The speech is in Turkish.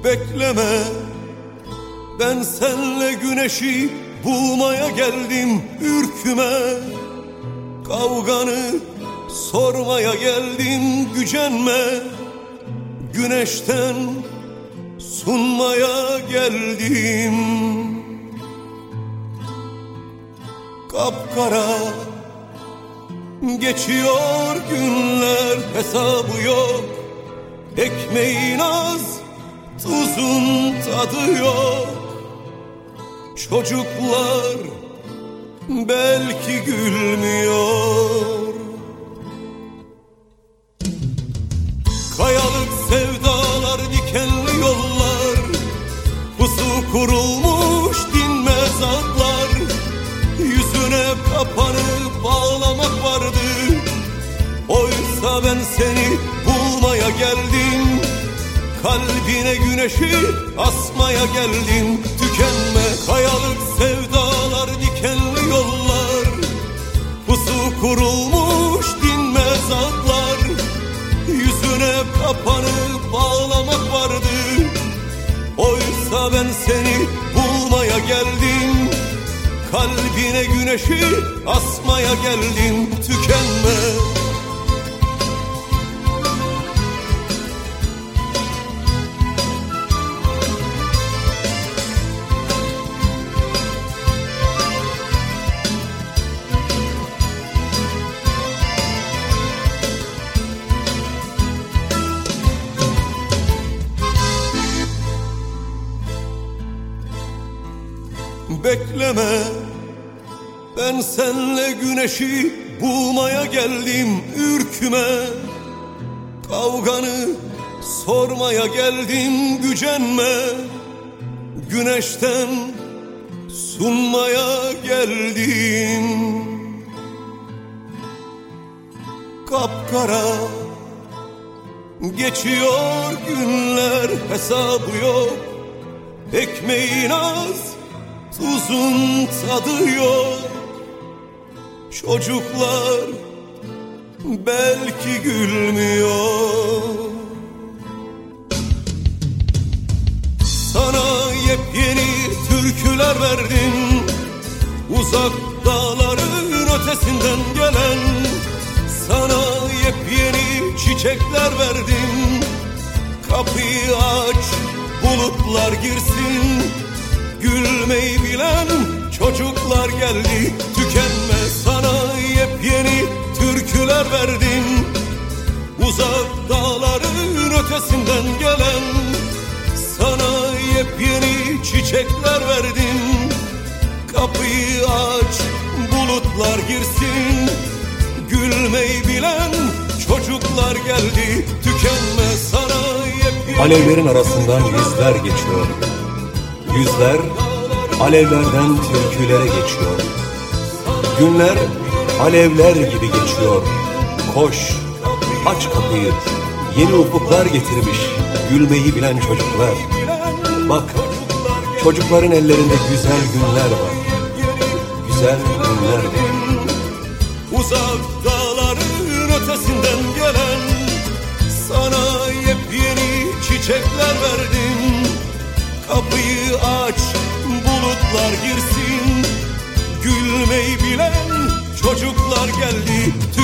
Bekleme, ben senle güneşi bulmaya geldim ürküme. Kavganı sormaya geldim gücenme. Güneşten sunmaya geldim. Kapkara geçiyor günler, hesabı yok. Ekmeğin az, tuzun tadı yok. Çocuklar belki gülmüyor. Kayalık sevdalar, dikenli yollar, pusu kurulmuş dinmez atlar. Yüzüne kapanıp ağlamak vardı. Oysa ben seni bulmaya geldim. Kalbine güneşi asmaya geldim. Tükenme, kayalık sevdalar, dikenli yollar, pusu kurulmuş dinmez atlar. Yüzüne kapanıp ağlamak vardı. Oysa ben seni bulmaya geldim. Kalbine güneşi asmaya geldim. Tükenme. Bekleme, ben senle güneşi bulmaya geldim ürküme. Kavganı sormaya geldim gücenme. Güneşten sunmaya geldim. Kapkara geçiyor günler, hesabı yok. Ekmeğin az, tuzun tadı yok. Çocuklar belki gülmüyor. Sana yepyeni türküler verdim. Uzak dağların ötesinden gelen. Sana yepyeni çiçekler verdim. Kapıyı aç, bulutlar girsin. Gülmeyi bilen çocuklar geldi. Tükenme, sana yepyeni türküler verdim. Uzak dağların ötesinden gelen. Sana yepyeni çiçekler verdim. Kapıyı aç, bulutlar girsin. Gülmeyi bilen çocuklar geldi. Tükenme, sana yepyeni... Alevlerin arasından yüzler geçiyor. Yüzler alevlerden türkülere geçiyor. Günler alevler gibi geçiyor. Koş, aç kapıyı. Yeni ufuklar getirmiş gülmeyi bilen çocuklar. Bak, çocukların ellerinde güzel günler var. Güzel günler var. Uzak dağların ötesinden gelen. Sana yepyeni çiçekler verdim. Kapıyı aç, bulutlar girsin. Gülmeyi bilen çocuklar geldi.